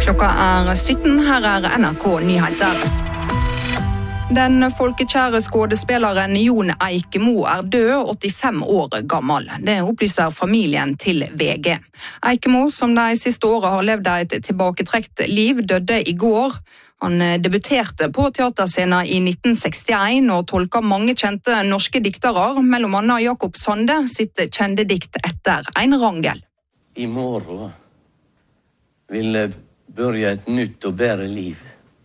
Klokka 17, her NRK Nyheter. Den folkekjære skådespilleren Jon Eikemo død, 85 år gammel. Det opplyser familien til VG. Eikemo, som de siste årene har levd et tilbaketrekt liv, døde i går. Han debuterte på teaterscenen i 1961 og tolka mange kjente norske diktere, mellom annet Jakob Sande sitt kjente dikt Etter en rangel. I morgen vil jeg begynne et nytt og bedre liv,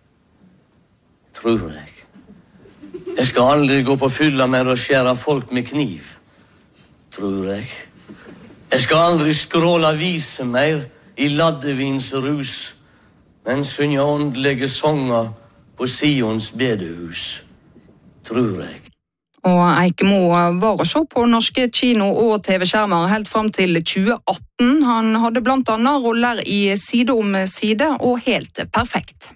tror jeg. Jeg skal aldri gå på fylla mer og skjære folk med kniv, tror jeg. Jeg skal aldri skråle vise mer i laddevins rus, men synge åndelige sanger på Sions bedehus, tror jeg. Og Eikemo var å se på norske kino- og TV-skjermer helt frem til 2018. Han hadde blant annet roller i Side om side og Helt perfekt.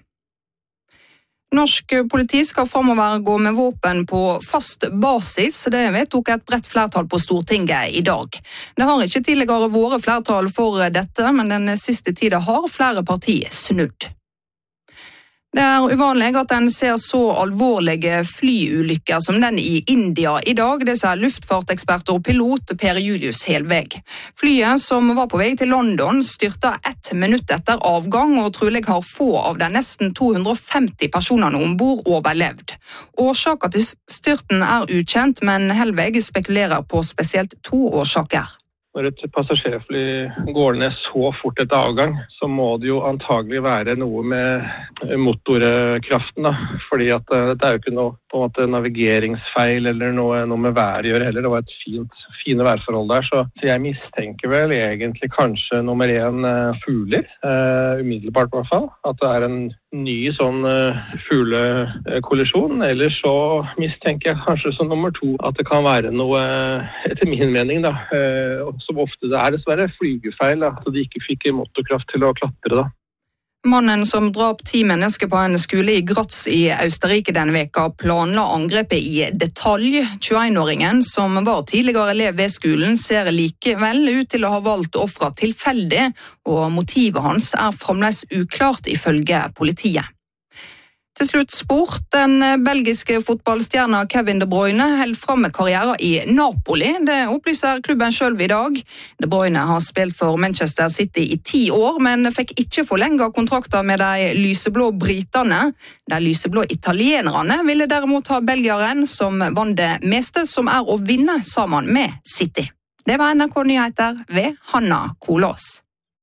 Norsk politi skal fremover gå med våpen på fast basis. Det vedtok et bredt flertall på Stortinget i dag. Det har ikke tidligere vært flertall for dette, men den siste tiden har flere partier snudd. Det uvanlig at en ser så alvorlige flyulykker som den i India i dag, det sier luftfartekspert og pilot Per Julius Helveg. Flyet som var på vei til London styrtet 1 minutt etter avgang, og trolig har få av de nesten 250 personene ombord overlevd. Årsaken til styrten ukjent, men Helveg spekulerer på spesielt 2 årsaker. Når et passasjerfly går ned så fort etter avgang, så må det jo antagelig være noe med motorkraften, da. Fordi at det jo ikke noe på en måte navigeringsfeil eller noe med været å gjøre heller. Det var et fine værforhold der, så jeg mistenker vel egentlig kanskje nummer 1 fugler, umiddelbart i hvert fall. At det en ny sånn fuglekollisjon, eller så mistenker jeg kanskje som nummer 2 at det kan være noe, etter min mening da, som ofte det dessverre flygefeil, da, at de ikke fikk motorkraft til å klatre da. Mannen som drap 10 mennesker på en skole i Graz i Østerrike den veka planla angrepet i detalj. 21-åringen, som var tidligere elev ved skolen, ser likevel ut til å ha valgt offeret tilfeldig, og motivet hans fremdeles uklart ifølge politiet. Til slutt sport. Den belgiske fotballstjerna Kevin De Bruyne held fram med karrieren i Napoli. Det opplyser klubben selv i dag. De Bruyne har spilt for Manchester City i 10 år, men fikk ikke forlenget kontrakter med de lyseblå britene. De lyseblå italienerne ville derimot ha belgieren, som vant det meste som å vinne sammen med City. Det var NRK Nyheter ved Hanna Kolås.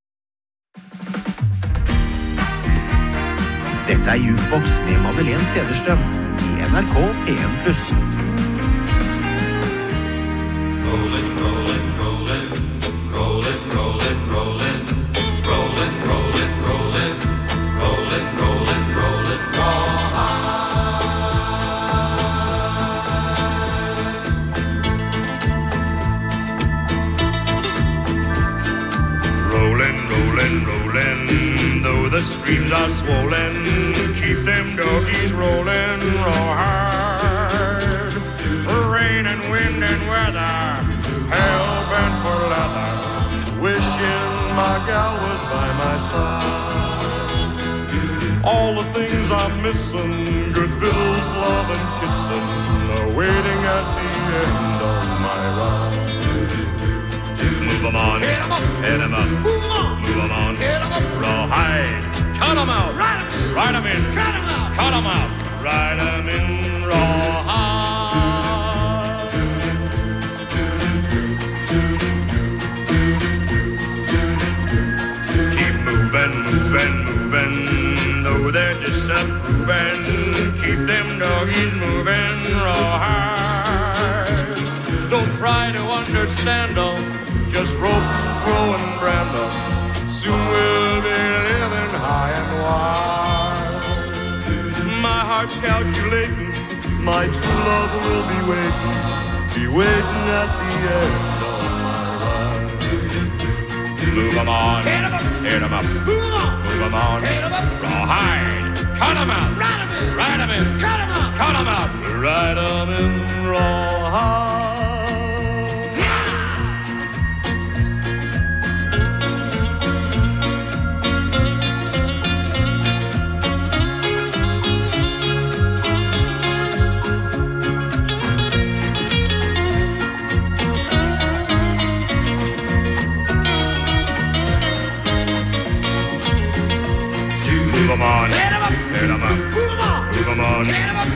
Dette Jukebox med Madeleine Cederstrøm i NRK P1+. Rollin', rollin', rollin', rollin', rollin', rollin', rollin', rollin', rollin', rollin', rollin', rollin', rollin', rollin', rollin'. Though the streams are swollen, keep them doggies rolling real hard. Rain and wind and weather, hell-bent for leather, wishing my gal was by my side. All the things I'm missing, good victuals, love and kissing, are waiting at the end of my ride. Move 'em on, hit 'em up, hit 'em up, move 'em on, move 'em on, hit 'em up, rawhide, cut 'em out, ride 'em in, cut 'em out, cut 'em out, ride 'em in, rawhide. Keep moving, moving, moving, though they're disapproving, keep them doggies moving, rawhide. Don't try to understand them, just rope, throw and brand them. Soon we'll be living high and wide. My heart's calculating, my true love will be waiting at the end of my ride. Move 'em on, hit 'em up, hit 'em up, move 'em on, hit 'em up, rawhide, cut 'em out, ride 'em in, cut 'em out, ride 'em in, rawhide.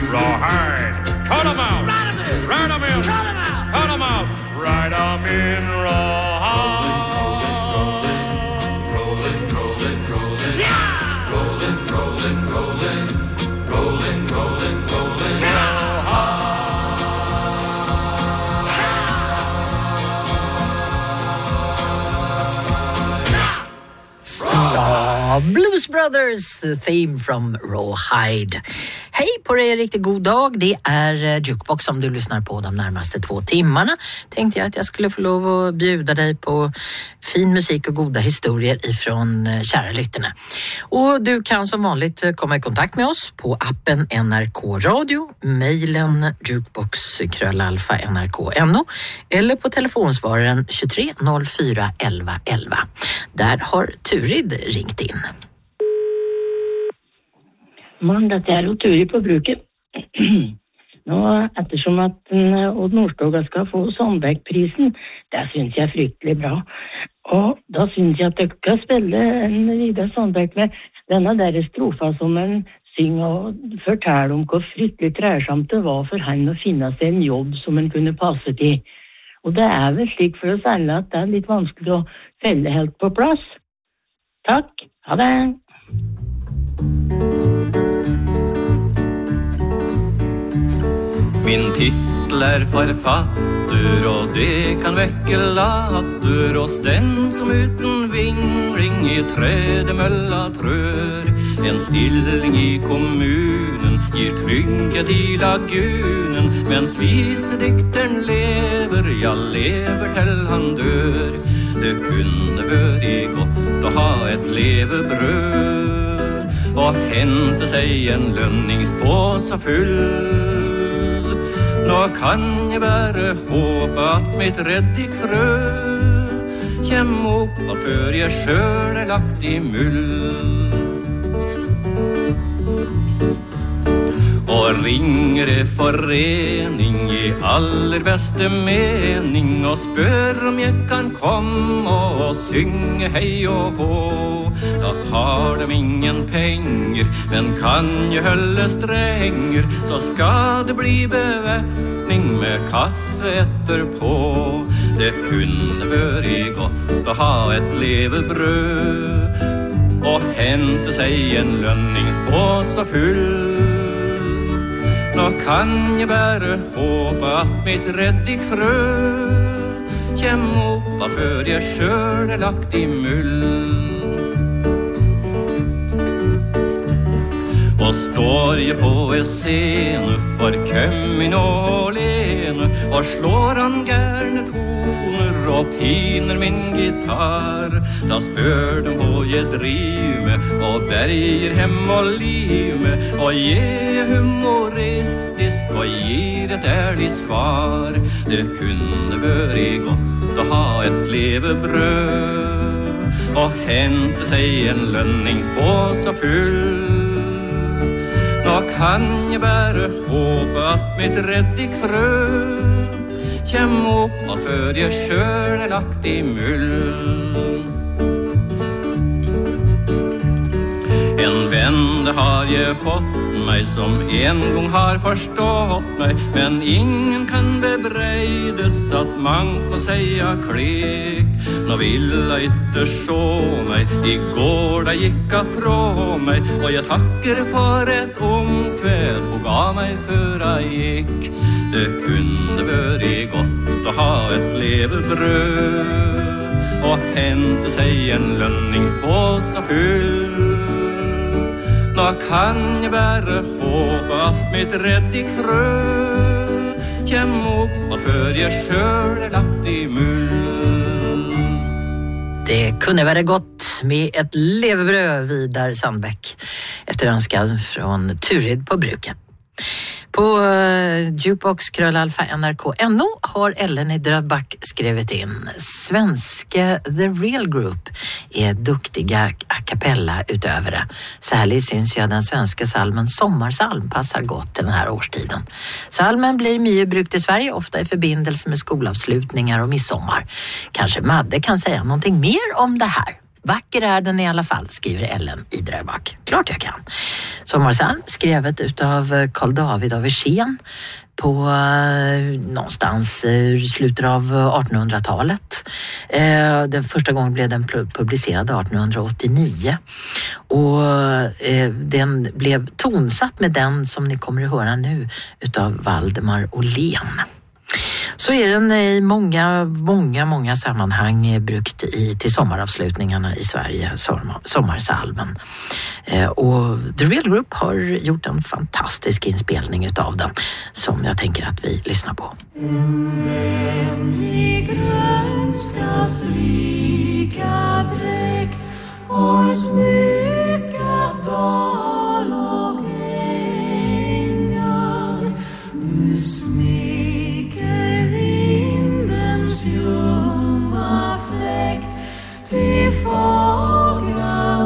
rawhide. Cut 'em out. Ride 'em in. Cut 'em out. Ride 'em in rawhide. Rolling, rolling, rolling. Yeah! Rolling, rolling, rolling. Rolling, rolling, rolling. Blues Brothers, the theme from Rawhide. Hej på er, riktigt god dag. Det är Jukebox som du lyssnar på de närmaste 2 timmarna. Tänkte jag att jag skulle få lov att bjuda dig på fin musik och goda historier ifrån kära lyssnarna. Och du kan som vanligt komma i kontakt med oss på appen NRK Radio, mejlen jukebox@nrk.no eller på telefonsvararen 23 04 11 11. Där har Turid ringt in. Man, dette Turid på bruket. Nå, ettersom at Odd Nordstoga skal få Sandberg-prisen, det synes jeg fryktelig bra. Og da synes jeg at dere skal spille en Vidar Sandberg med denne der strofa som en synger og forteller om hvor fryktelig trærsomt det var for han å finne seg en jobb som han kunne passe til. Og det vel slik for oss alle at det litt vanskelig å felle helt på plass. Takk, ha det! Min titel forfatter, og det kan vekke latter hos den som uten vingling i tredemølla trør. En stilling i kommunen gir trygghet i lagunen, mens visedikteren lever, ja lever til han dør. Det kunne vært godt å ha et levebrød, og hente seg en lønningspåse full. Nå kan jeg bare håpe at mitt reddikfrø kjem opp alt før jeg sjøl lagt i mull. Og ringer forening i aller beste mening og spør om jeg kan komme og synge hei og hå. Da har de ingen penger, men kan jeg holde strenger, så skal det bli bevæpning med kaffe etterpå. Det kunne vært godt å ha et levebrød og hente seg en lønningspåse full. Nå kan jeg bare håpe at mitt reddikfrø kjem opp alt før jeg sjøl lagt i mull. Og står jeg på en scene for kømmin og lene, og slår han gærne toner og piner min gitar, da spør de hva jeg driver med, og berger hem og liv med, og jeg humoristisk og gir et ærlig svar. Det kunne vært godt å ha et levebrød og hente seg en lønningspåse full. Nå kan jeg bare håpe at mitt reddikfrø kjem opp alt før jeg sjøl lagt i mull. En venn det har jeg fått meg som en gang har forstått meg, men ingen kan bebreides at man må seia klik. Nå vil jeg ikke sjå meg, i går da gikk jeg fra meg, og jeg takker for et omkved hun ga meg før jeg gikk. Det kunne vært godt å ha et levebrød og hente seg en lønningspåse full. Nå kan jeg bare håpe at mitt reddikfrø kjem opp alt før jeg sjøl lagt i mull. Det kunde vara gott med ett levebröd, Vidar Sandbäck, efter önskan från Turid på bruket. På Jukebox Krölalfa NRK.no har Ellen i Drödback skrivit in: svenska The Real Group är duktiga a cappella utövare. Särskilt syns jag den svenska salmen Sommarsalm passar gott till den här årstiden. Salmen blir mycket brukt i Sverige, ofta i förbindelse med skolavslutningar och midsommar. Kanske Madde kan säga någonting mer om det här. Vacker är den i alla fall, skriver Ellen i Dröback. Klart jag kan. Sommarsalm skrevet utav Carl David av Wirsén på någonstans slutet av 1800-talet. Den första gången blev den publicerad 1889 och den blev tonsatt med den som ni kommer att höra nu utav Valdemar Åhlén. Så är den i många sammanhang brukt till sommaravslutningarna i Sverige, sommarsalmen. Och The Real Group har gjort en fantastisk inspelning utav den som jag tänker att vi lyssnar på. En vänlig grönskas rika dräkt har smyckat dal och ängar. Nu smeker vindens ljumma fläkt till fagra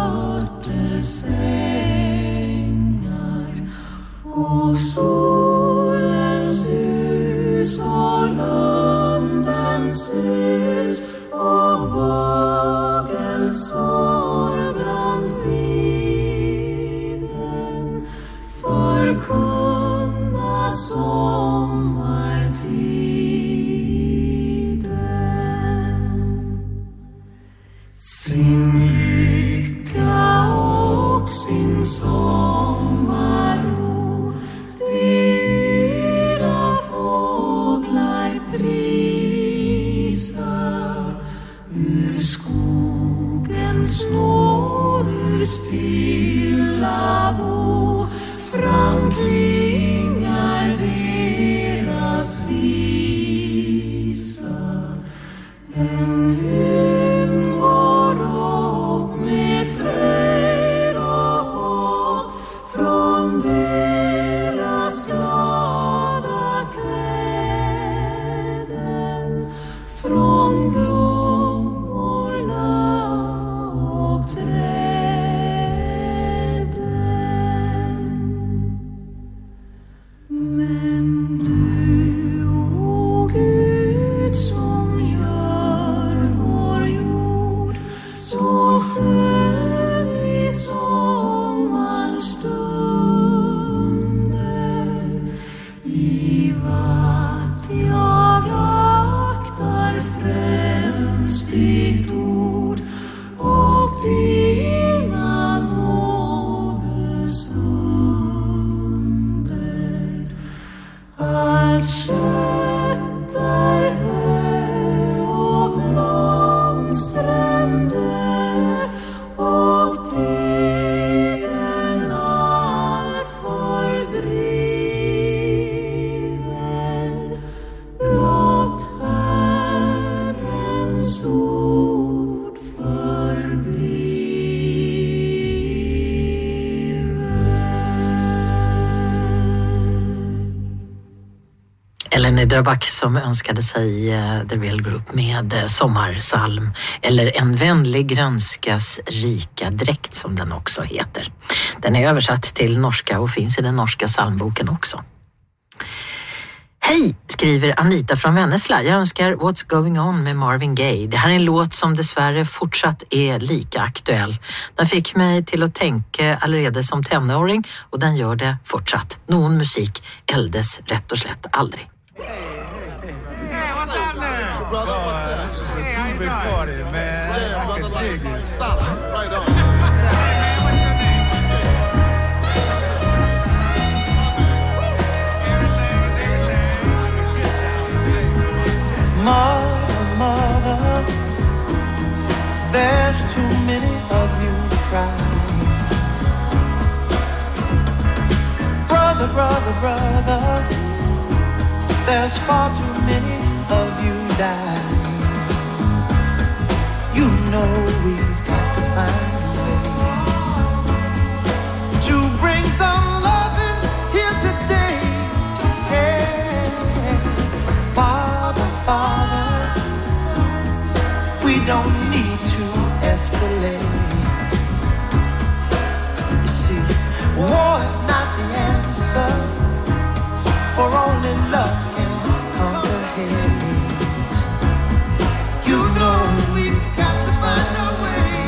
örtesängar och solens ljus och lundens hus och vagelsår bland skiden förkunna sommartiden. Sin lycka och sin sommarro dyra fåglar prisa. Ur skogen snår ur stilla bo framklingar deras visa. En hymn går upp med fröjd och hopp från deras glada kläden, från blommorna och träden. Men du, o Gud, som gör vår jord så skön i sommarens stunder, i vart jag aktar främst ditt ord och dina nådesunder. Allt kött är hö och blomstrande och tiden allt fördriven. Blott Herrens ord Ellen Dröback som önskade sig The Real Group med sommarsalm eller En vänlig grönskas rika dräkt som den också heter. Den är översatt till norska och finns i den norska psalmboken också. Hej, skriver Anita från Vännäsla. Jag önskar What's Going On med Marvin Gaye. Det här är en låt som dessvärre fortsatt är lika aktuell. Den fick mig till att tänka allerede som tenåring och den gör det fortsatt. Någon musik eldes rätt och slätt aldrig. Hey, what's happening? Brother, what's up? This is a groovy party, man. Yeah, brother, like solid. Right on. What's happening? What's your name? Mother, there's too many of you crying. Brother, brother, brother, there's far too many of you dying. You know we've got to find a way to bring some loving here today. Yeah. Father, Father, we don't need to escalate. You see, war is not the answer, for only love can conquer hate. You know we've got to find a way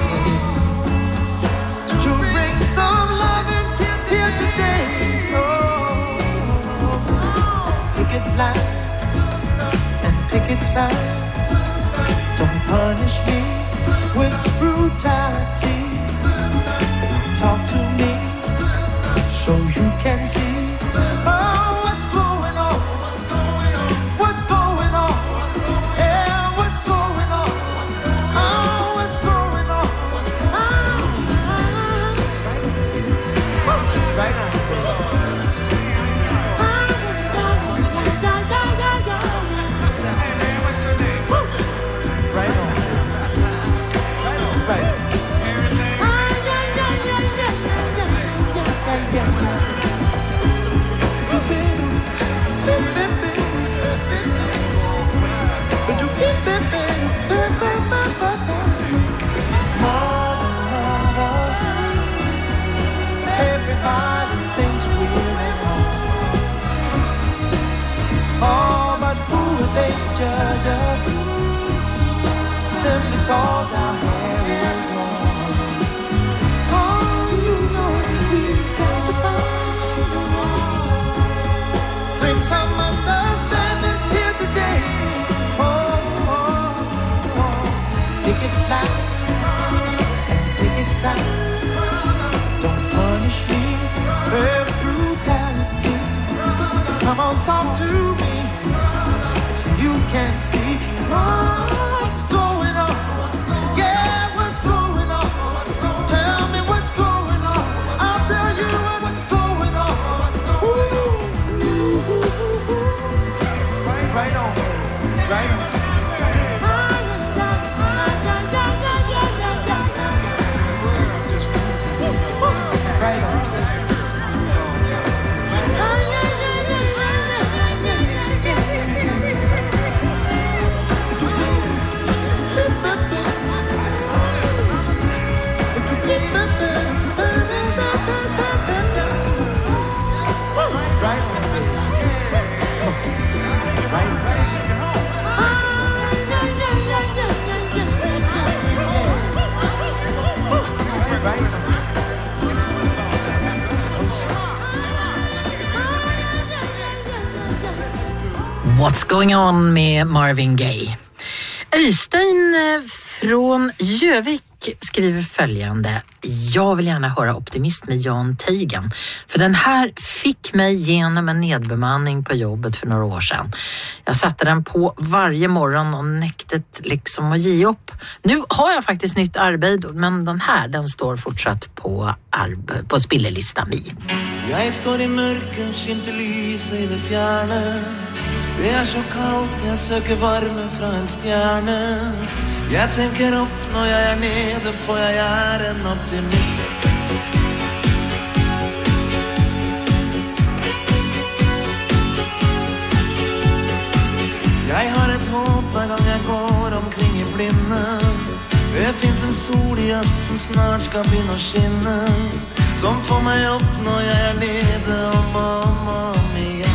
sides. Don't punish me with brutality. Talk to me so you can see. Oh, what's going on? What's going on? What's going on? Yeah, what's going on? Oh, what's going on? Right on. Everybody thinks we're at home. Oh, but who are they to judge us? Simply cause our hair is long. Oh, you know that we've got to find. Bring some understanding here today. Pick it loud and pick it sound. Don't punish me with brutality. Come on, talk to me. You can see what's going on. Yeah, what's going on? Tell me what's going on. I'll tell you what's going on. Ooh. Right on, right on. What's going on med Marvin Gaye. Öystein från Jövik skriver följande: jag vill gärna höra Optimist med Jan Teigen, för den här fick mig genom en nedbemanning på jobbet för några år sedan. Jag satte den på varje morgon och näktet liksom att ge upp. Nu har jag faktiskt nytt arbete, men den står fortsatt på spillelistan mi. Jag står i mörker, skimter lyse i det fjärna. Det är så kallt, jag söker varme från en stjärna. Jag tänker upp när jag är nere, för jag är en optimist. Jag har ett hopp varje gång jag går omkring i blinden. Det finns en sol i öst som snart ska bli något skinna, som får mig upp när jag är nere om igen.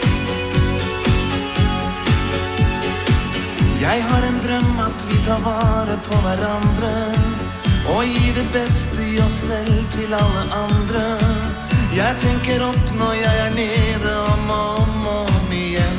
Jag har en dröm att vi tar vara på varandra och ger det bästa i oss själv till alla andra. Jag tänker upp när jag är nere om igen.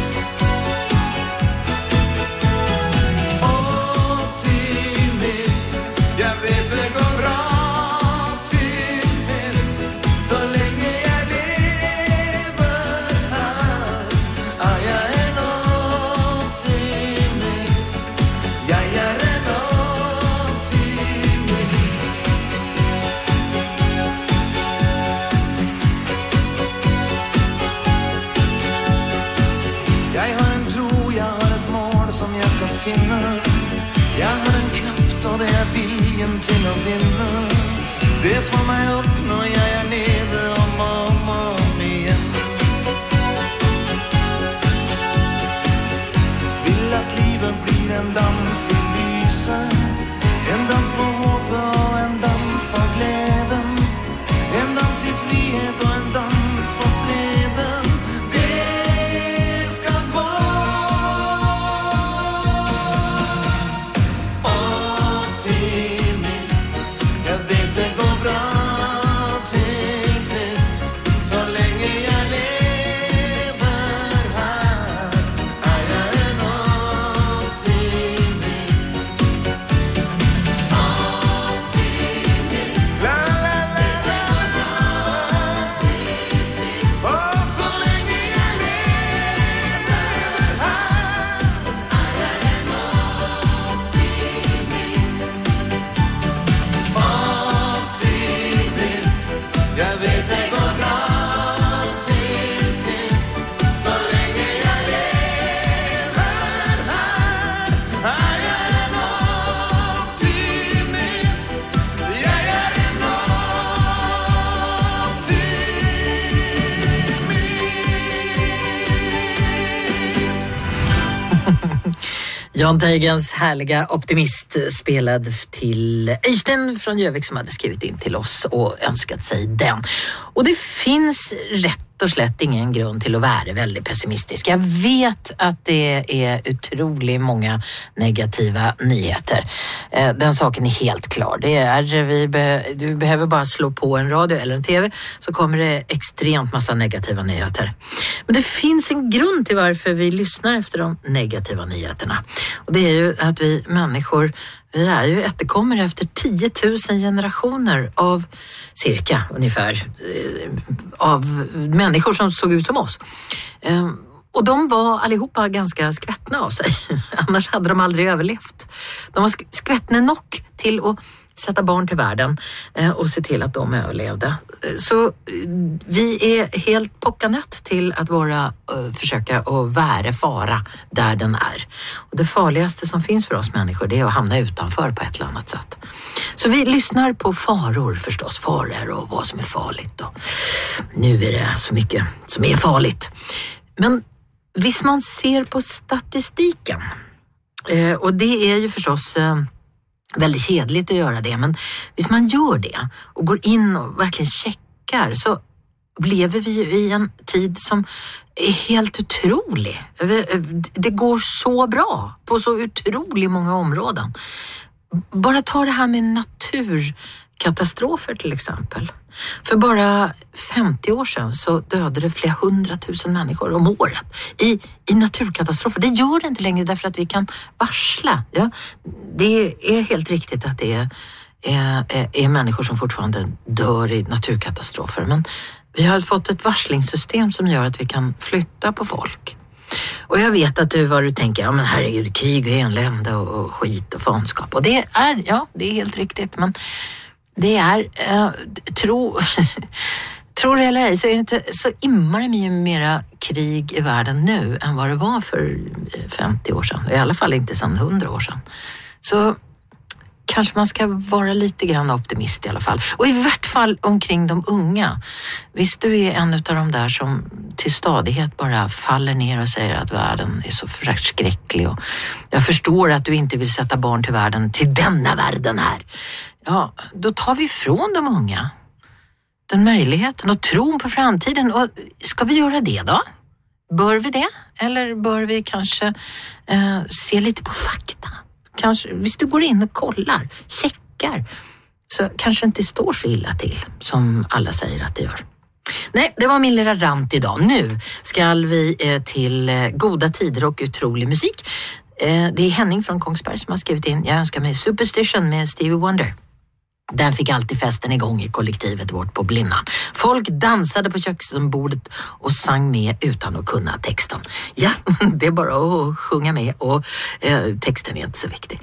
Optimist, jag vet det går bra till sist, så länge jag lever här. Jag är en optimist, jag är en optimist. Jag har en tro, jag har ett mål som jag ska finna. Jag har en kraft och det är viljan till att vinna. Det får mig upp när jag är nere om igen. Vill att livet blir en dans i lysen, en dans för hopp och en dans för glädjen, en dans i frihet och en dans för freden. Det ska gå. Optimist, jag vet det går bra till sist, Jan Teigens härliga optimist spelad till Öystein från Jövik som hade skrivit in till oss och önskat sig den. Och det finns rätt och slätt ingen grund till att vara väldigt pessimistisk. Jag vet att det är otroligt många negativa nyheter. Den saken är helt klar. Det är, du behöver bara slå på en radio eller en tv så kommer det extremt massa negativa nyheter. Men det finns en grund till varför vi lyssnar efter de negativa nyheterna. Och det är ju att vi människor, vi är ju efterkommer efter 10 000 generationer av cirka ungefär av människor som såg ut som oss. Och de var allihopa ganska skvättna av sig. Annars hade de aldrig överlevt. De var skvättna nog till att sätta barn till världen och se till att de överlevde. Så vi är helt pockanött till att försöka att vara fara där den är. Och det farligaste som finns för oss människor det är att hamna utanför på ett eller annat sätt. Så vi lyssnar på faror förstås, faror och vad som är farligt. Och nu är det så mycket som är farligt. Men visst man ser på statistiken och det är ju förstås väldigt kedligt att göra det, men hvis man gör det och går in och verkligen checkar så lever vi ju i en tid som är helt otrolig. Det går så bra på så otroligt många områden. Bara ta det här med naturkatastrofer till exempel. För bara 50 år sedan så dödade flera 100 000 människor om året i naturkatastrofer. Det gör det inte längre därför att vi kan varsla. Ja, det är helt riktigt att det är människor som fortfarande dör i naturkatastrofer. Men vi har fått ett varslingssystem som gör att vi kan flytta på folk. Och jag vet att vad du tänker, ja men herregud, krig och elände och skit och fanskap. Och det är helt riktigt, men det är, tror det eller ej, så är det inte så immar mycket mera krig i världen nu än vad det var för 50 år sedan. I alla fall inte sedan 100 år sedan. Så kanske man ska vara lite grann optimist i alla fall. Och i vart fall omkring de unga. Visst du är en av de där som till stadighet bara faller ner och säger att världen är så förskräcklig. Och jag förstår att du inte vill sätta barn till världen, till denna världen här. Ja, då tar vi ifrån de unga den möjligheten och tron på framtiden. Och ska vi göra det då? Bör vi det? Eller bör vi kanske se lite på fakta? Kanske, hvis du går in och kollar, checkar, så kanske inte står så illa till som alla säger att det gör. Nej, det var min lilla rant idag. Nu ska vi till goda tider och otrolig musik. Det är Henning från Kongsberg som har skrivit in. Jag önskar mig Superstition med Stevie Wonder. Den fick alltid festen igång i kollektivet vårt på Blinnan. Folk dansade på köksbordet och sang med utan att kunna texten. Ja, det är bara att sjunga med och texten är inte så viktig.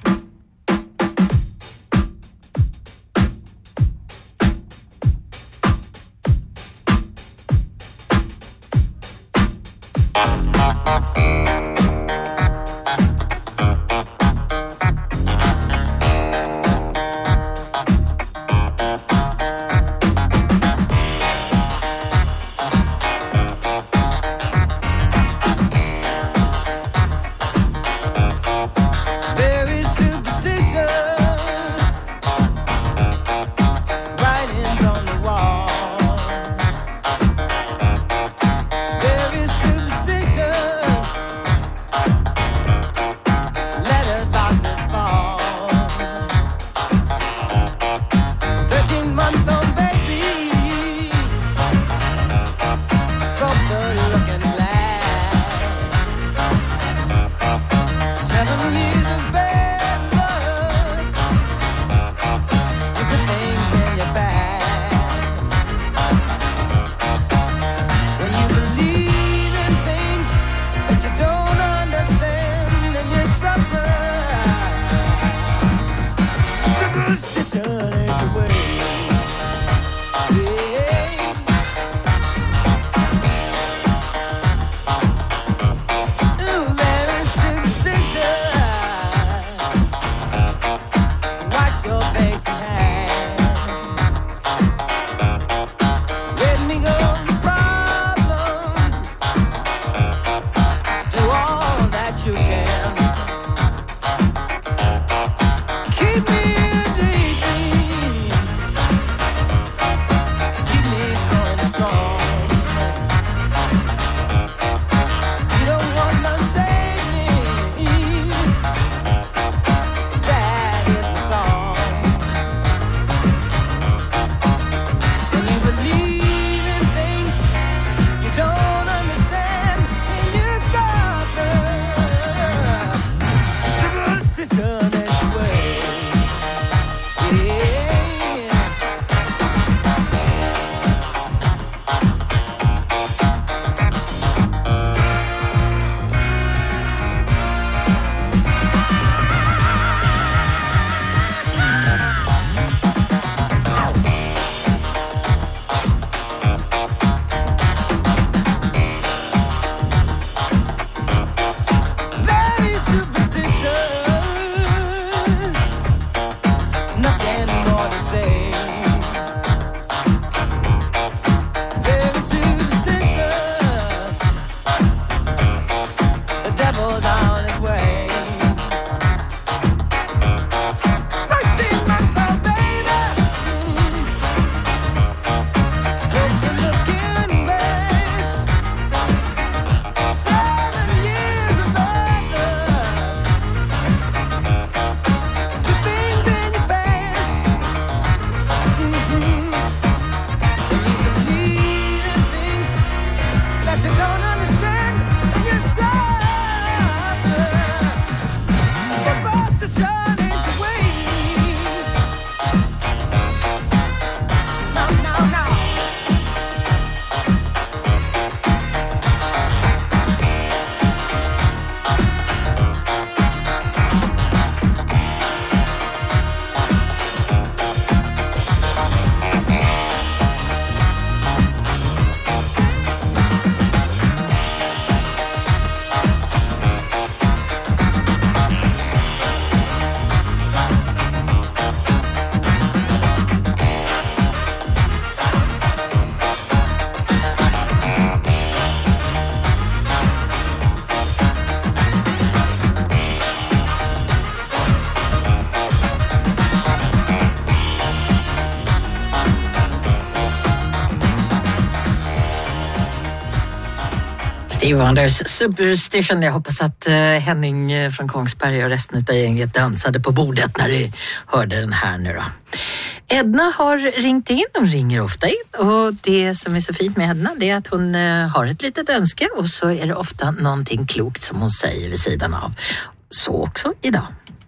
Steve Wonders Superstition. Jag hoppas att Henning från Kongsberg och resten av gänget dansade på bordet när de hörde den här nu då. Edna har ringt in, hon ringer ofta in, och det som är så fint med Edna det är att hon har ett litet önske och så är det ofta någonting klokt som hon säger vid sidan av. Så också idag.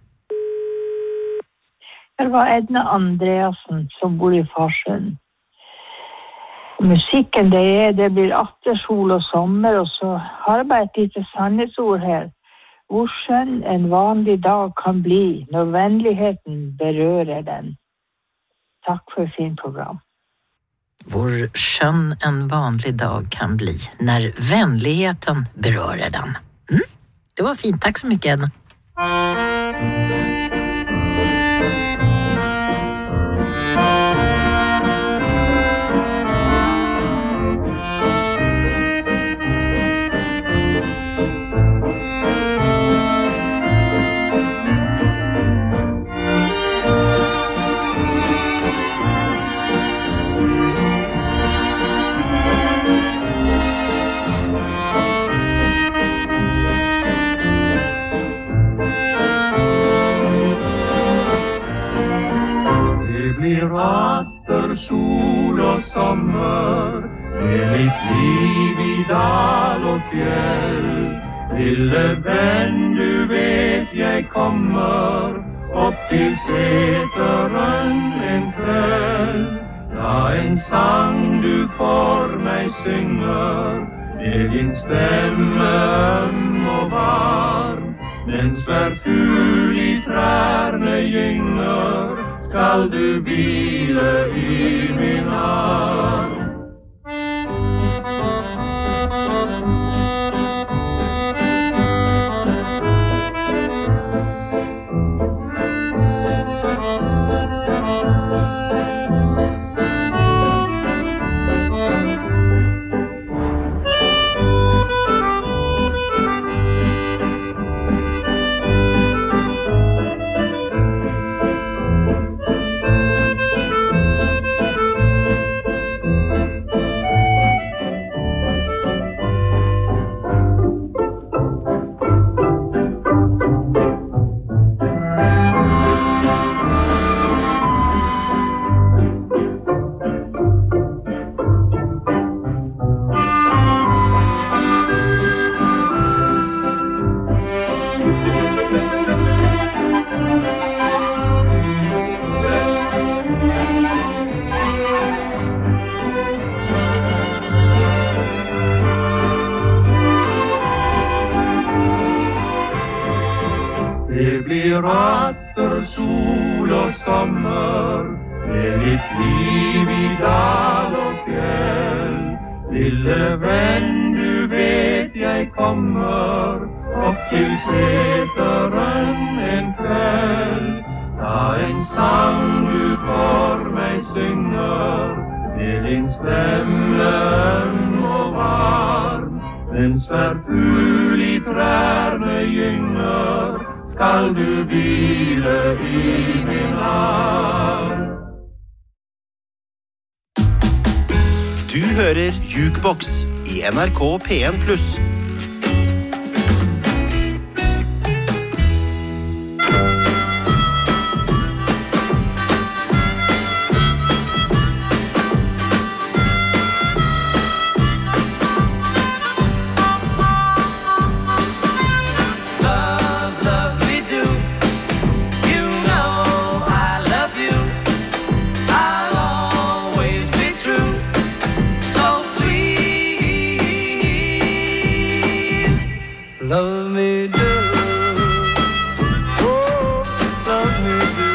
Det var Edna Andreasen som bor i Farsund. Musikken det blir atter sol og sommer, og så har jeg bare et lite sannhetsord her. Hvor skjønn en vanlig dag kan bli når vennligheten berører den. Takk for fin program. Hvor skjønn en vanlig dag kan bli när vänligheten berörer den. Det var fint, tack så mycket Edna. Atter sol og sommer, med mitt liv i dal og fjell. Lille venn, du vet jeg kommer opp til seteren en kveld. Da en sang du for meg synger, med din stemme øm og varm, mens hver fugl i trærne gynger, skal du hvile i min arm. Det blir atter sol og sommer, med mitt liv i dal og fjell. Lille venn, du vet jeg kommer opp til seteren en kveld. Da en sang du for meg synger, med din stemme øm og varm, mens hver fugl i trærne gynger, skal du hvile i min arm. Du hører Jukebox i NRK P1+. Love me do, oh, love me do.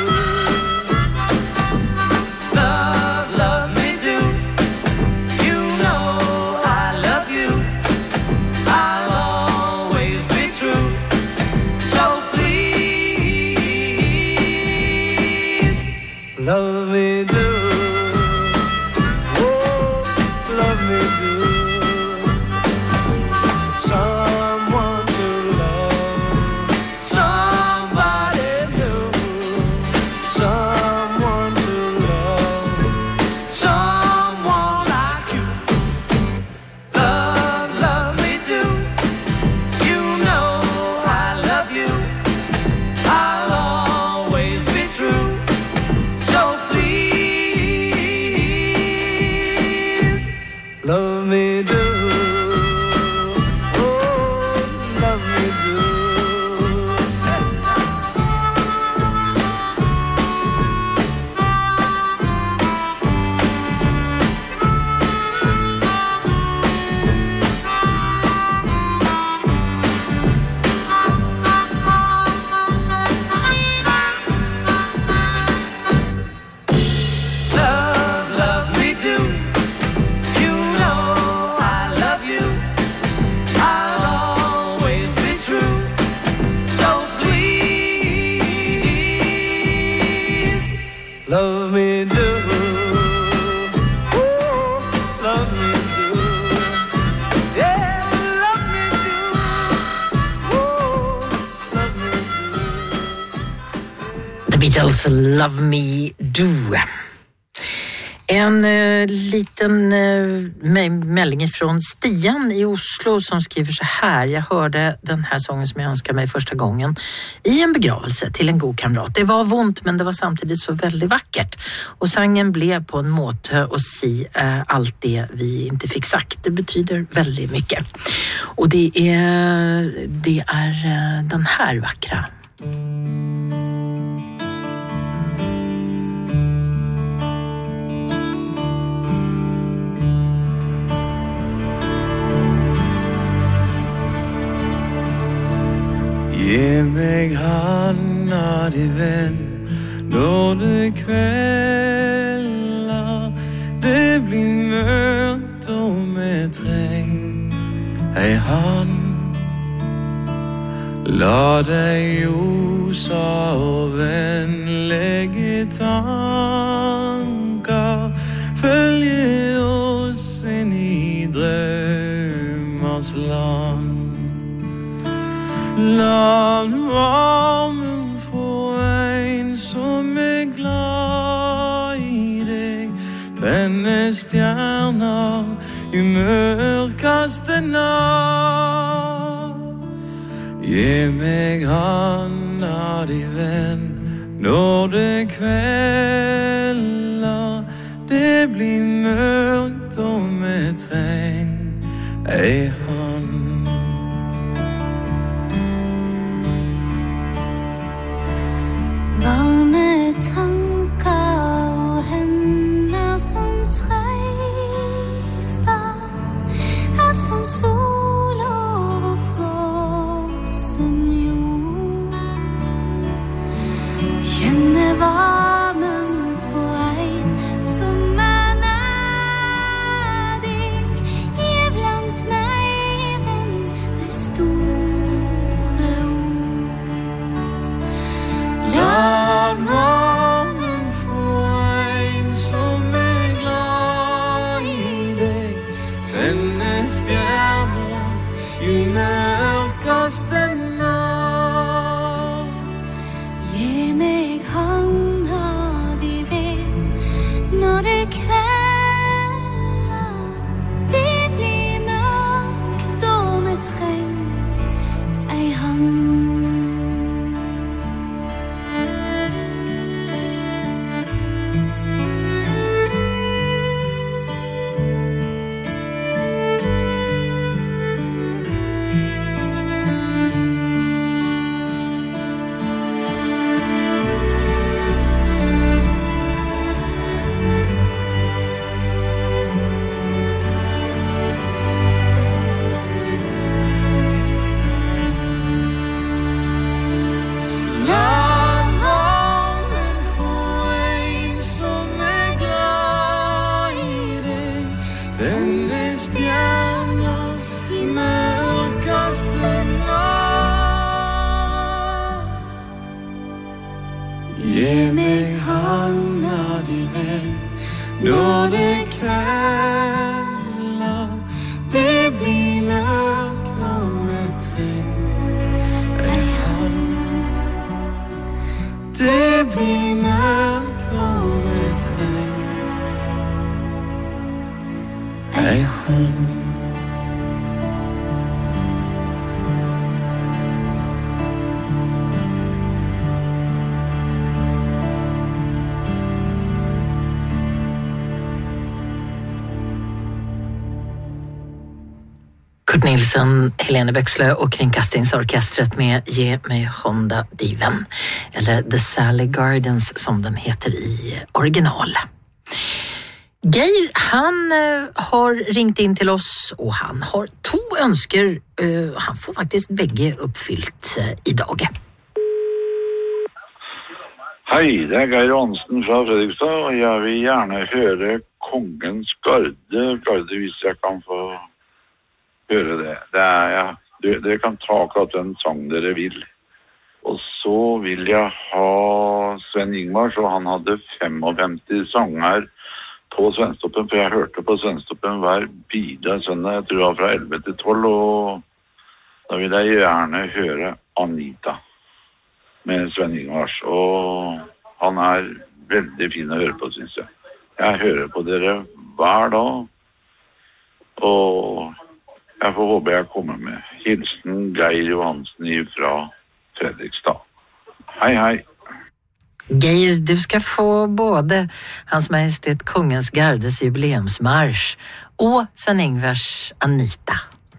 Love me do. You know I love you. I'll always be true. So please, love me do, oh, love me do. Someone to love, somebody new. Someone to love, someone like you. Love me do. The Beatles, Love Me Do. En liten melding från Stian i Oslo som skriver så här: jag hörde den här sången som jag önskar mig första gången i en begravelse till en god kamrat. Det var vondt, men det var samtidigt så väldigt vackert. Och sangen blev på en måte och allt det vi inte fick sagt. Det betyder väldigt mycket. Och det är den här vackra. Ge mig handa din vän når det kvällar. Det blir mörkt och med träng. Hej hand, la dig osa och vänliga tankar följer oss in i drömmars land. Landvarmen får en som är glad i dig. Tänner stjärnor i mörkaste natt. Ge mig handa din vän når det kvällar. Det blir mörkt och med träng. Ej hand. Varme tankar och händer som tröstar är som sol över frossen jord. Känner varmen från en som är närdig. Giv långt mer än det stora ord. Landvarmen får en som är glad i dig. Tänner stjärnor i mörkaste natt. Ge mig handa din vän när det kvällar. Det blir mörkt och med träng. Ej hand. Landvarmen får en som är glad i dig. Tänner stjärnor i mörkaste natt. Ge mig handa din vän når det kvällar. Det blir mörkt och med träng. Ej hand. Det blir mörkt och med träng. Ej hand. Kurt Nilsson, Helene Böckslö och Kringkastingsorkestret med Ge mig Honda Diven, eller The Sally Gardens som den heter i original. Geir, han har ringt in till oss och han har 2 önskor. Han får faktiskt bägge uppfyllt idag. Hej, det är Geir Hansen från Fredrikstad och jag vill gärna höra Kongens Garde hvis jag kan få höra det. Det är ja, det kan ta akkurat den sång dere vill. Och så vill jag ha Sven Ingvar, så han hade 55 sånger på Svenstoppen, för jag hørte på Svenstoppen hver bida søndag, jeg tror det var fra 11 til 12, og da vil jeg gjerne høre Anita. med Sven-Ingvars, og han veldig fin å høre på, synes jeg. Jeg hører på dere hver dag, og jeg får håpe jeg kommer med. Hilsen Geir Johansen fra Fredrikstad. Hej, hej. Geir, du ska få både Hans Majestät Kungens Gardes jubileumsmarsch och Sven-Ingvars Anita.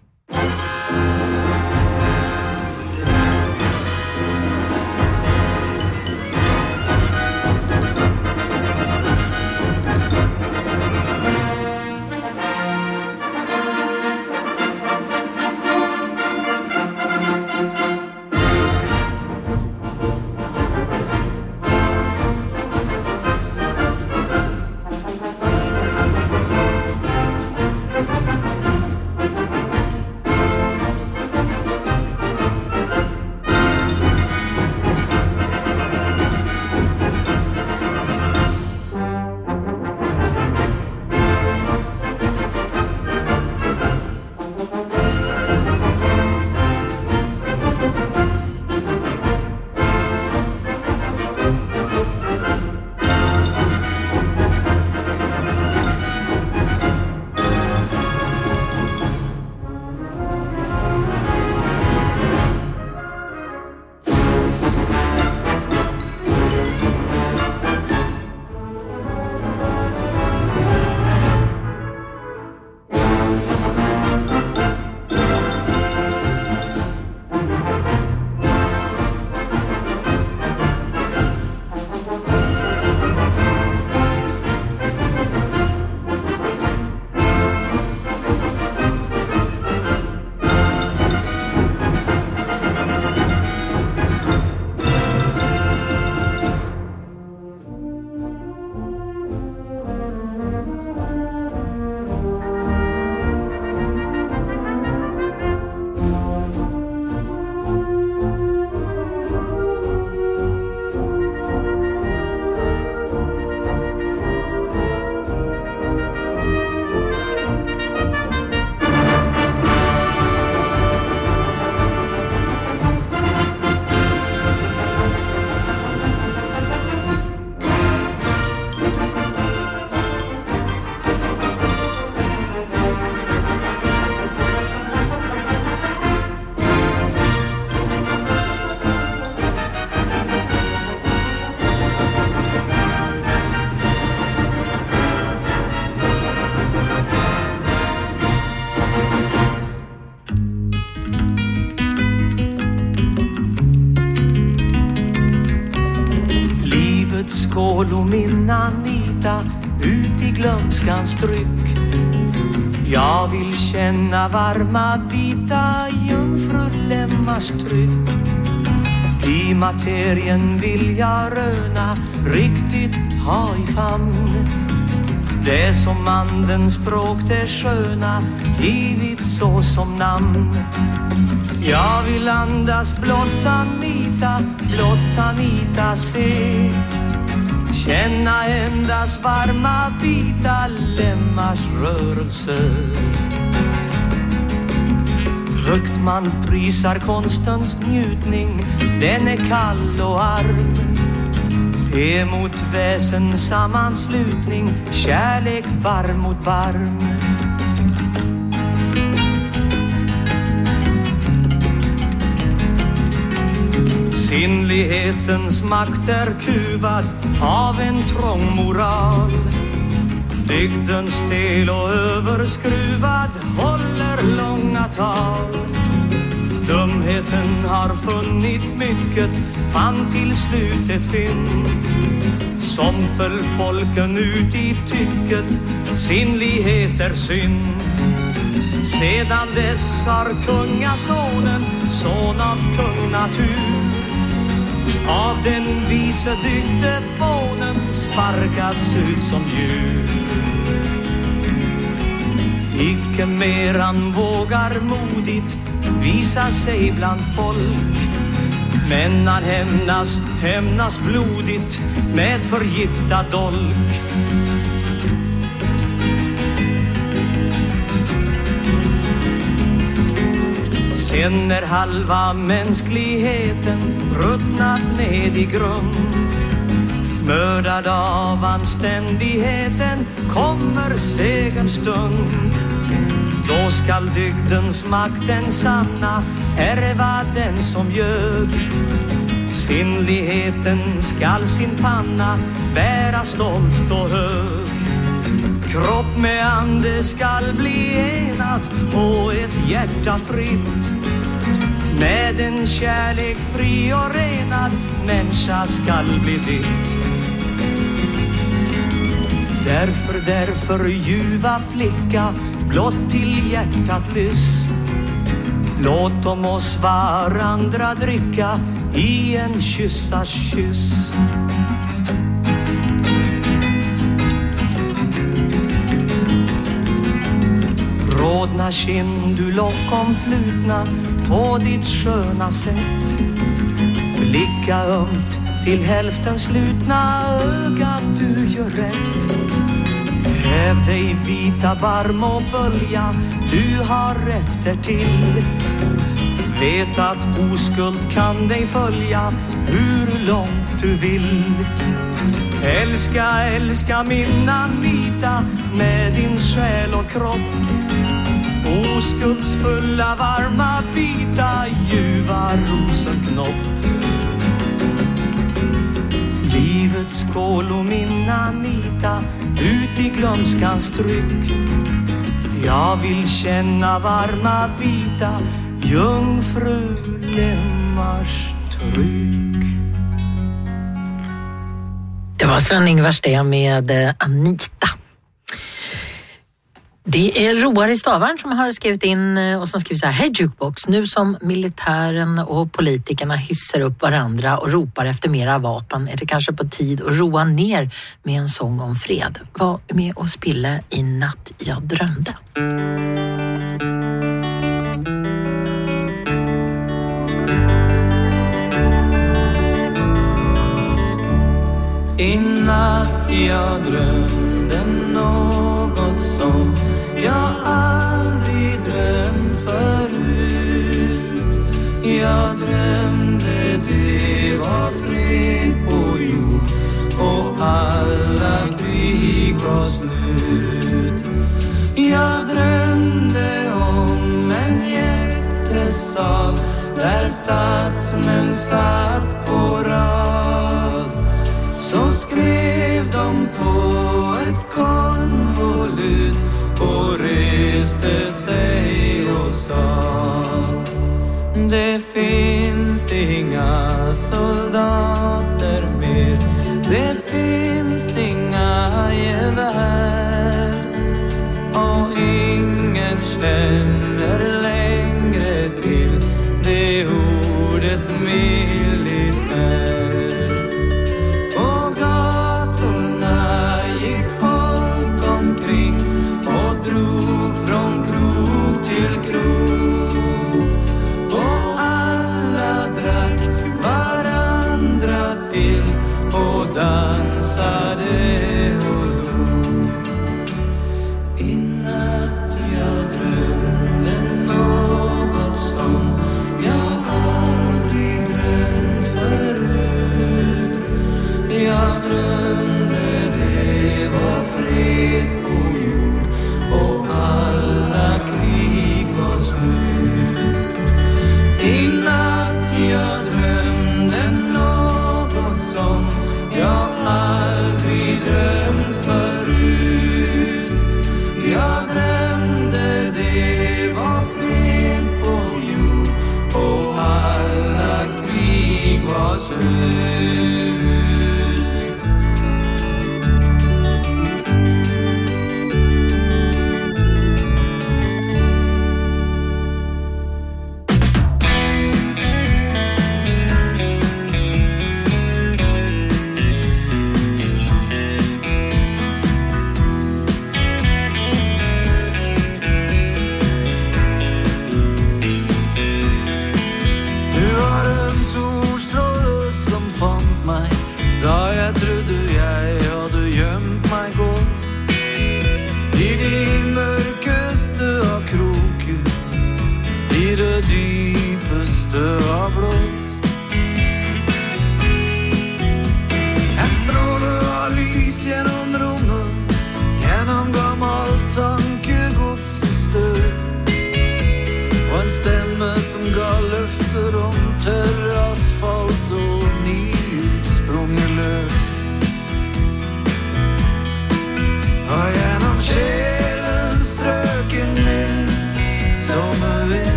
Skål och min Anita ut i glömskans tryck. Jag vill känna varma vita jungfrulemmars tryck. I materien vill jag röna riktigt ha i famn. Det som andens språk det sköna givit så som namn. Jag vill andas blott Anita se. Känna endast varma vita lemmars rörelse. Högt man prisar konstens njutning, den är kall och arm. Emot väsen sammanslutning, kärlek varm mot varm. Sinnlighetens makt är kuvad av en trång moral. Dygden stel och överskruvad håller långa tal. Dumheten har funnit mycket, fann till slut ett fynd som föll folken ut i tycket, sinnlighet är synd. Sedan dess har kungasonen, son av kung natur, av den vise dygdefånen sparkats ut som djur. Icke mer han vågar modigt visa sig bland folk, men han hämnas blodigt med förgiftad dolk. Sen när halva mänskligheten ruttnat ned i grund, mördad av anständigheten, kommer segerns stund. Då skall dygdens makt den sanna ärva den som ljög. Sinnligheten skall sin panna bära stolt och hög. Kropp med ande skall bli enat och ett hjärta fritt. Med en kärlek fri och renad människa skall bli ditt. Därför ljuva flicka, blott till hjärtat lyss. Låt om oss varandra dricka i en kyssars kyss. Rodna kind du lockomflutna på ditt sköna sätt. Blicka ömt till hälften slutna ögat, du gör rätt. Häv dig vita barm och bölja, du har rätt därtill. Vet att oskuld kan dig följa hur långt du vill. Älska, älska min Anita med din själ och kropp. Oskuldsfulla varma vita ljuva rosenknopp. Livets skål och min Anita ut i glömskans tryck. Jag vill känna varma vita jungfrulemmars tryck. Det var Sven-Ingvar Sten med Anita. Det är Roar i Stavern som har skrivit in och som skriver så här: Hej Jukebox, nu som militären och politikerna hissar upp varandra och ropar efter mera vapen är det kanske på tid att roa ner med en sång om fred. Var med och spille i natt jag drömde. I natt jag drömde något som jag aldrig drömt förut. Jag drömde det var fred på jord och alla krig var slut. Jag drömde om en jättesal där statsmän satt på rad. Så skrev de på ett konvolut och reste sig och sa: det finns inga soldater mer, det finns inga gevär, och ingen känner längre till det ordet militär. Dansade och log. I natt jag drömde något som jag aldrig drömt förut. Jag drömde det var fred på jord och alla krig var slut. I natt jag drömde något som jag aldrig drömt förut. Jag drömde det var fred på jord och alla krig var slut.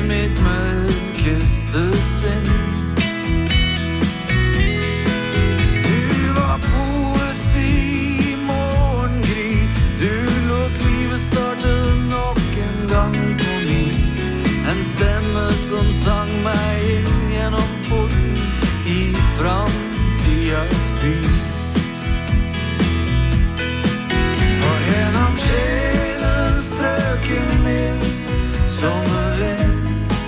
mitt mørkeste sinn. Du var poesi i morgengry, du låt livet starte nok en gang på ny. En stemme som sang meg inn gjennom porten i framtidas by. Og gjennom sjelen strøk en mild sommervind,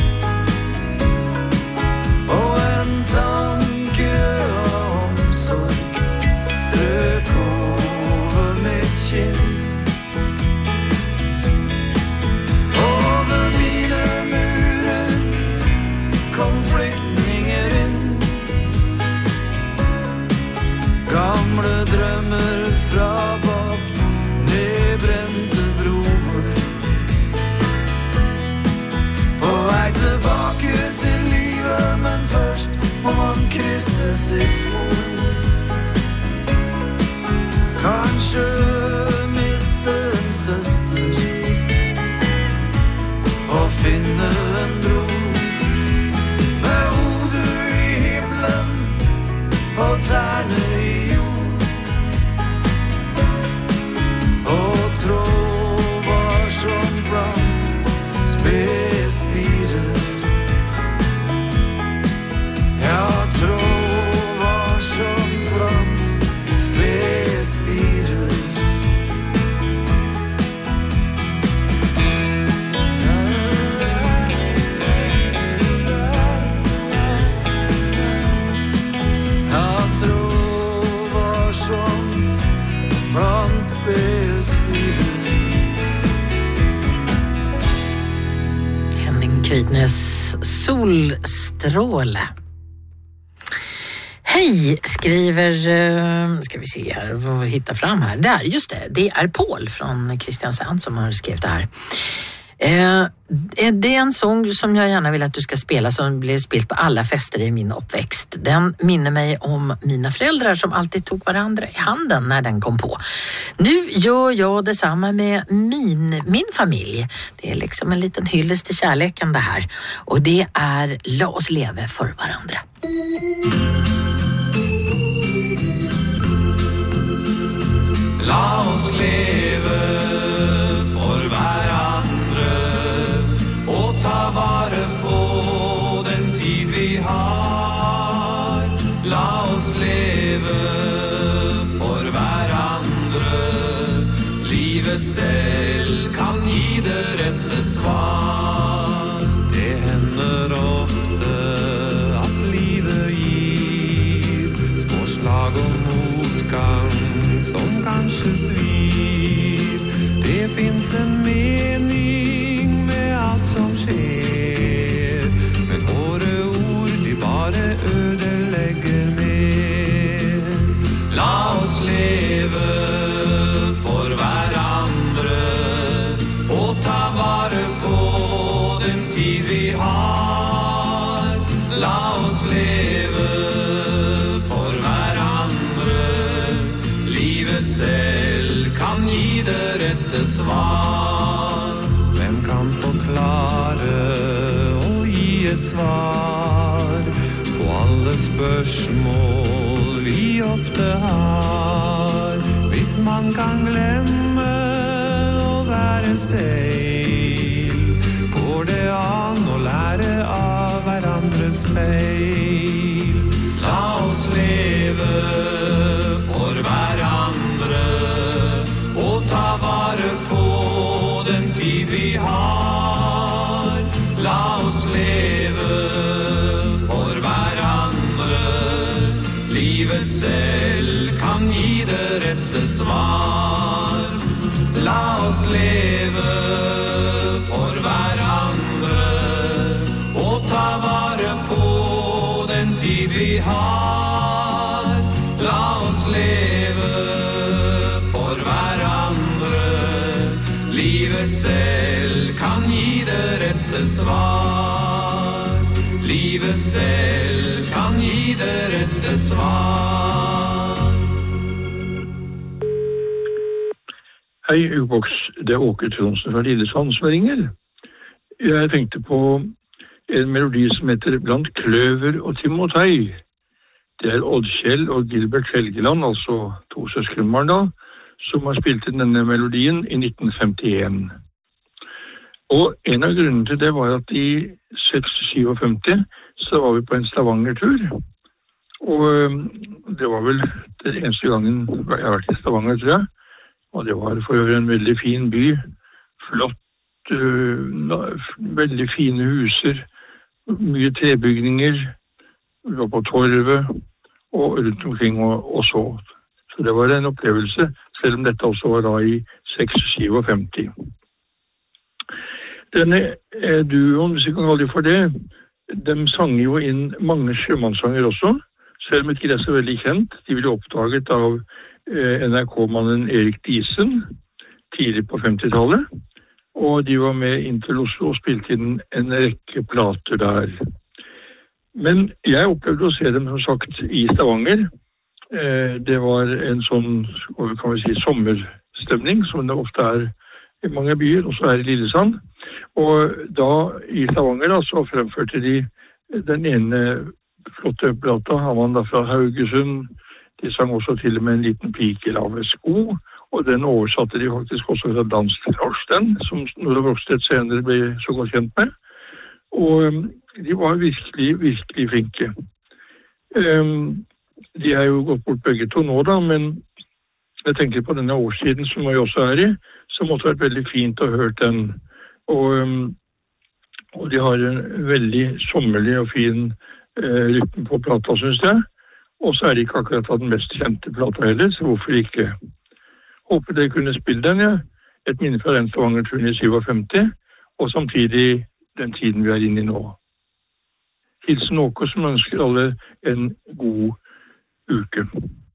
og en tanke av omsorg strøk over mitt kinn. Over mine murer kom flyktninger inn, gamle drømmer fra bak nedbrente broer. På vei tilbake til livet, men først må man krysse sitt spor. Kanskje miste en søster og finne en bror, med hodet i himmelen og tærne i jord. Og tråd var som blant spedspirer. Ja, tråd var som blant spedspirer. Ja, tråd var som blant spedspirer. Henning Kvitnes, Solstråle. Hej, skriver, ska vi se här, vad hittar fram här. Där, just det, det är Paul från Kristiansand som har skrivit det här. Det är en sång som jag gärna vill att du ska spela, som blir spelat på alla fester i min uppväxt. Den minner mig om mina föräldrar som alltid tog varandra i handen när den kom på. Nu gör jag detsamma med min familj. Det är liksom en liten hyllest till kärleken det här. Och det är La oss leve för varandra. La oss leve for hverandre og ta vare på den tid vi har. La oss leve for hverandre. Livet selv kan gi det rette svar. Det hender ofte at livet gir små slag og motgang som kanskje svir. Det finns en mening med alt som skjer, men våre ord de bare ødelegger mer. La oss leve for hverandre og ta vare på den tid vi har. La oss leve for hverandre. Livet selv kan gi det rette svar. Hvem kan forklare og gi et svar på alle spørsmål vi ofte har? Hvis man kan glemme å være steil, går det an å lære av hverandres feil. La oss leve for hverandre og ta vare på den tid vi har. La oss leve for hverandre. Livet selv kan gi det rette svar. La oss leve for hverandre og ta vare på den tid vi har. La oss leve for hverandre. Livet selv kan gi det rette svar. Livet selv kan gi det rette svar. Hei, Jukebox. Det er Åke Tronsen fra Lillesand som ringer. Jeg tenkte på en melodi som heter Blant kløver og timotei. Det Oddkjell og Gilbert Helgeland, altså 2 søskenbarn da, som har spilt inn denne melodien i 1951. Og en av grunnene til det var at i 56 så var vi på en Stavanger-tur. Og det var vel den eneste gangen jeg har vært i Stavanger, tror jeg. Og det var for øvrig en veldig fin by. Flott, veldig fine huser, mye trebygninger. Vi var på torvet og rundt omkring og så. Så det var en opplevelse, selv om dette også var da i 56. Denne duoen, hvis vi kan kalle det for det, de sang jo inn mange sjømannssanger også, selv om ikke det er så veldig kjent. De ble oppdaget av NRK-mannen Erik Diesen tidlig på 50-tallet, og de var med inn til Oslo og spilte inn en rekke plater der. Men jeg opplevde å se dem som sagt i Stavanger. Det var en sånn, kan vi si, sommerstemning, som det ofte er i mange byer, også her i Lillesand. Og da i Stavanger da, så fremførte de den ene flotte plata, har man da fra Haugesund. De sang også til og med en liten pike i lave sko, og den oversatte de faktisk også fra dans til Orsten, som Nora Brogstedt senere ble så godt kjent med. Og de var virkelig, virkelig flinke. De er jo gått bort begge to nå da, men jeg tenker på denne årssiden som vi også er i, som måtte vært veldig fint å høre den. Og de har en veldig sommerlig og fin rytme på plata, synes jeg. Og så er det ikke akkurat den mest kjente plata heller, så hvorfor ikke? Håper dere kunne spille den, ja. Et minne fra den Stavanger-turen i 57, og samtidig den tiden vi er inne i nå. Hilsen Åke, som ønsker alle en god uke.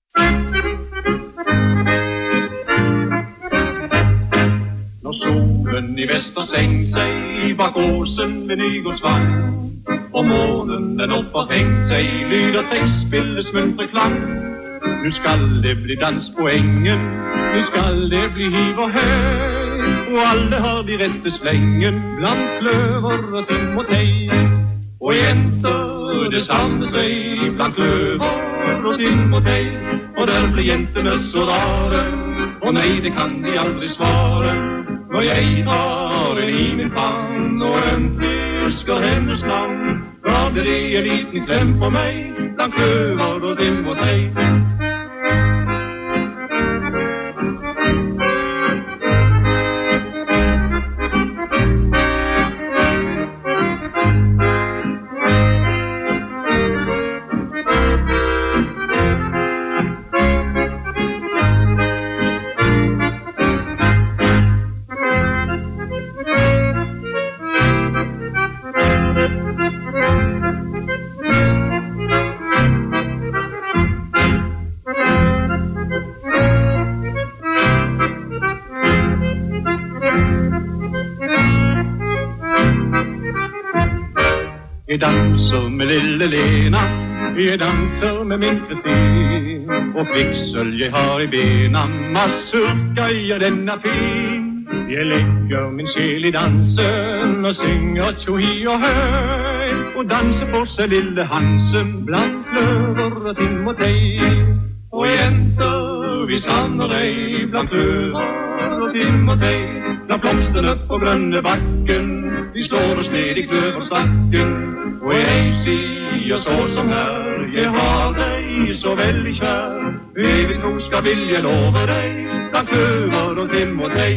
Når solen i vest har senkt seg bak åsen ved Nygårdsvang, og månen den opp har hengt seg, lyder trekkspillets muntre klang. Nu skal det bli dans på engen, nu skal det bli hiv og høy, og alle har de rette slengen blant kløver og timotei. Og jenter, det samler seg blant kløver og timotei, og der blir jentene så rare, og nei, det kan de aldri svare. Når jeg tar en i min fann og ønsker hennes navn, ga dere en liten klem på meg, blant kløver og timotei. Jeg danser med lille Lena, jeg danser med min Kristin, og kvikksølv jeg har i bena, masurka jeg den er fin. Jeg legger min sjel i dansen og synger tjohi og høy, og danser for seg lille Hansen blant kløver og timotei. Og jenter, vi savner deg blant kløver og timotei, blant blomstene på grønne bakken, vi slår oss ned i kløverstakken. Og jeg sier så som her, jeg har deg så veldig kjær, evig troskap vil jeg love deg, blant kløver og timotei.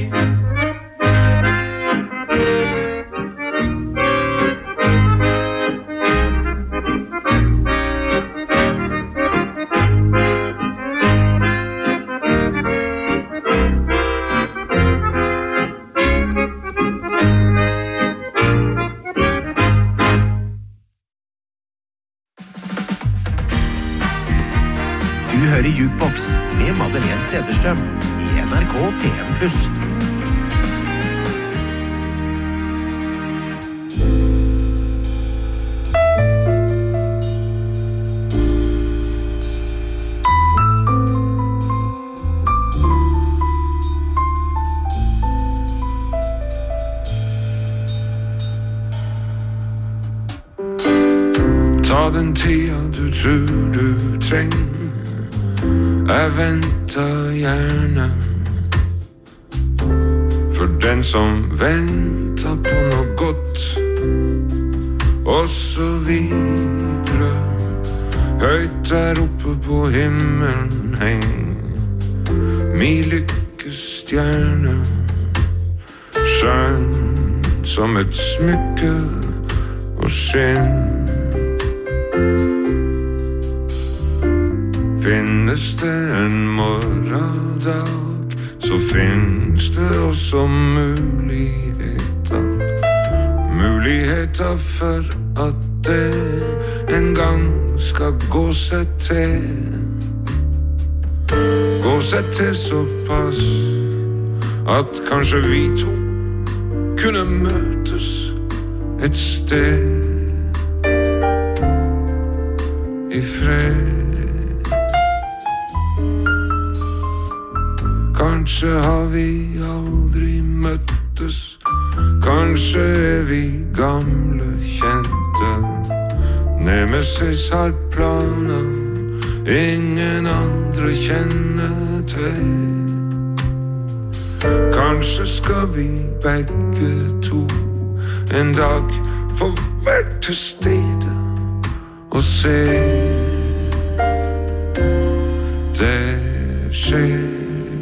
Jukebox med Madeleine Cederstrøm i NRK P1+. Ta den tida du tror du trenger. Jeg venter gjerne. For den som venter på noe godt. Og så videre. Høyt der oppe på himmelen heng min lykkestjerne. Skjønn som et smykke og skinn. Finnes det en morgendag, så finnes det også muligheter. Muligheter for at det en gang skal gå seg til. Gå seg til såpass at kanskje vi to kunne møtes et sted i fred. Kanskje har vi aldri møttes. Kanskje er vi gamle kjente. Nemesis har planer ingen andre kjenner til. Kanskje skal vi begge to en dag få vært til stede og se det skjer.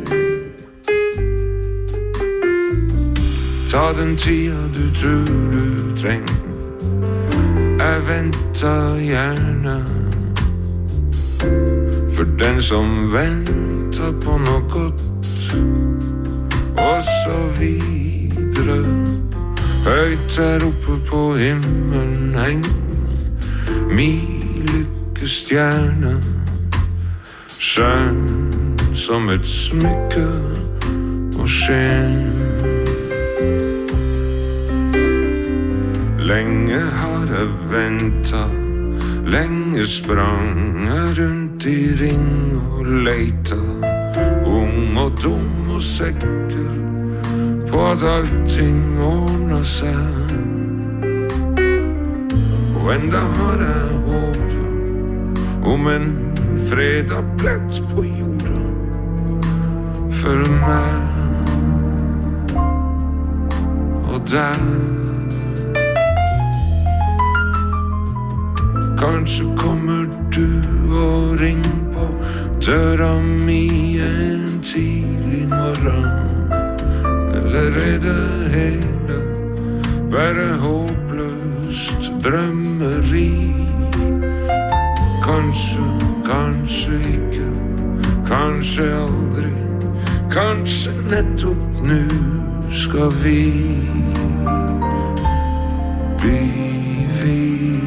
Ta den tida du tror du trenger. Jeg venter gjerne. For den som venter på noe godt. Og så videre. Høyt der oppe på himmelen heng min lykkestjerne. Skjønn som et smykke og skinn. Lenge har jeg ventet, lenge sprang jeg rundt i ring og leita. Ung og dum og sikker på at allting ordner seg. Og enda har jeg håpet om en fredag plett på jorda for meg og deg. Kanskje kommer du og ring på døra mi en tidlig morgen. Eller er det hele bare håpløst drømmeri? Kanskje, kanskje ikke, kanskje aldri. Kanskje nettopp nu skal vi bli vi.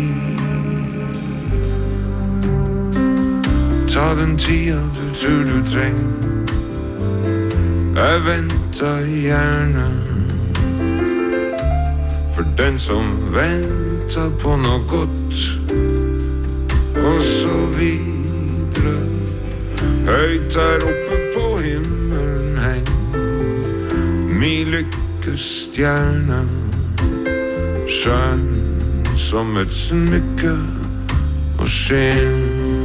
Ta den tida du tror du trenger. Jeg venter gjerne. For den som venter på noe godt. Og så videre. Høyt der oppe på himmelen heng min lykkestjerne. Skjønn som et smykke og skinn.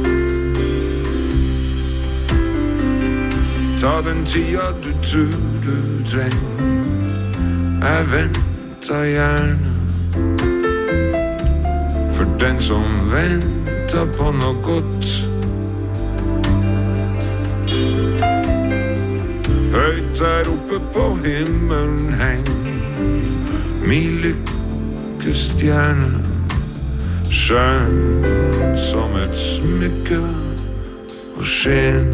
Ta den tida du tror du trenger. Jeg venter gjerne. For den som venter på noe godt. Høyt der oppe på himmelen heng min lykkestjerne. Skjønn som et smykke og skinn.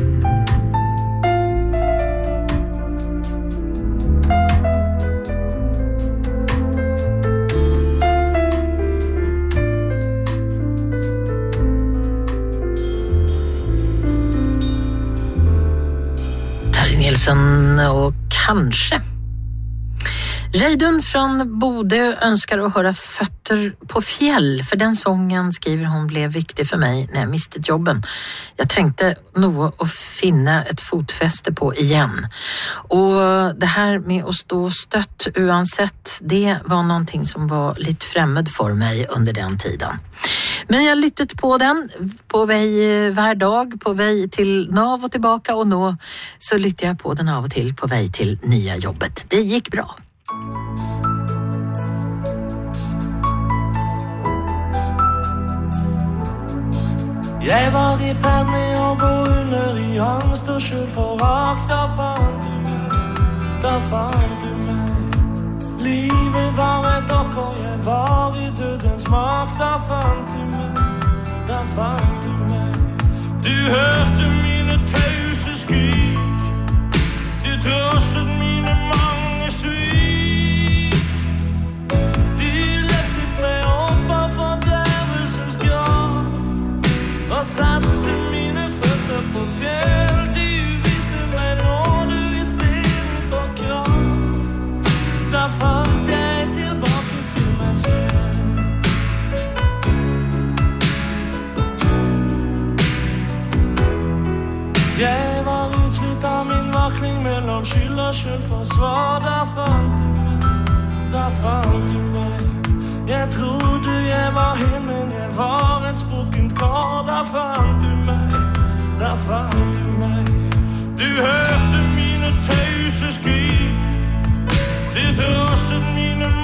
Och kanske. Reidun från Bodø önskar att höra Fötter på fjäll. För den sången, skriver hon, blev viktig för mig när jag miste jobben. Jag trängte nog att finna ett fotfäste på igen. Och det här med att stå stött uansett, det var någonting som var lite främmande för mig under den tiden. Men jeg lyttet på den på vei hver dag, på vei til Nav og tilbake, og nå så lytter jeg på den av og til på vei til nye jobbet. Det gikk bra. Jeg var I ferd med å gå under I angst og skyldforakt. Da fant du meg. Livet var et ork, og jeg var I dødens makt. Da fant du meg. Du hørte mine tause skrik. Du trosset mine mange svik. Du løftet meg opp av fordærelsens grav og satte mine føtter på fjell. Du viste meg når du I stedet for krav. Da falt jeg tilbake til meg selv. Jeg var utslitt av min vakling mellom skyld og skyldforsvar. Da fant du meg. Jeg trodde jeg var hin, men jeg var et sprukkent kår. Da fant du meg. Du hørte mine tause skrik. Du trosset mine